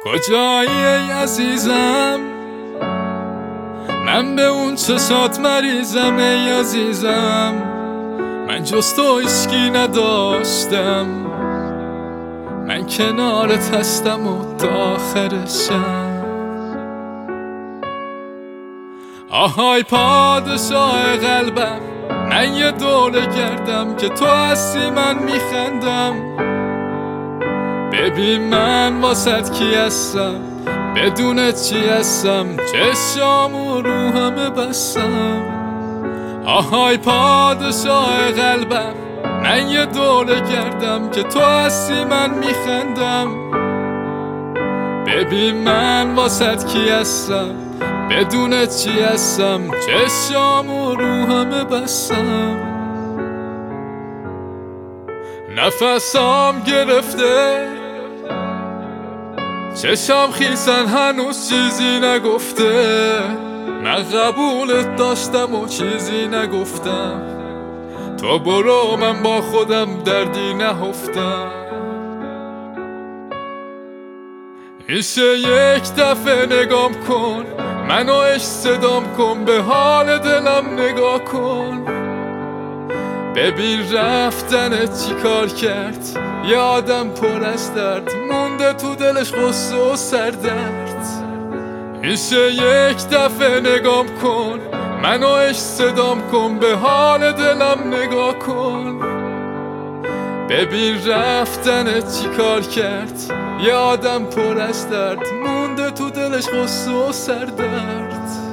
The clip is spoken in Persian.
کجایی ای عزیزم؟ من به اون چشات مریضم ای عزیزم. من جز تو هیچکی نداشتم، من کنارت هستم و تا آخرشم. آهای پادشاه قلبم، من یه دوره گردم که تو هستی من میخندم. ببین من واسد کی هستم، بدون چی هستم، چشام و روحم بستم. آهای پادشاه قلبم، من یه دوره گردم که تو هستی من میخندم. ببین من واسد کی هستم، بدون چی هستم، چشام و روحم بستم. نفسام گرفته، چشام خیسن هنوز چیزی نگفته. من قبولت داشتم و چیزی نگفتم، تو برو من با خودم دردی نهفتم. میشه یک دفعه نگام کن، منو عشق صدام کن، به حال دلم نگاه کن. ببین رفتنت چی کار کرد، یه آدم پر از درد مونده تو دلش غصه و سردرد. میشه یک دفعه نگام کن، منو عشق صدام کن، به حال دلم نگاه کن. ببین رفتنت چی کار کرد، یه آدم پر از درد مونده تو دلش غصه و سردرد.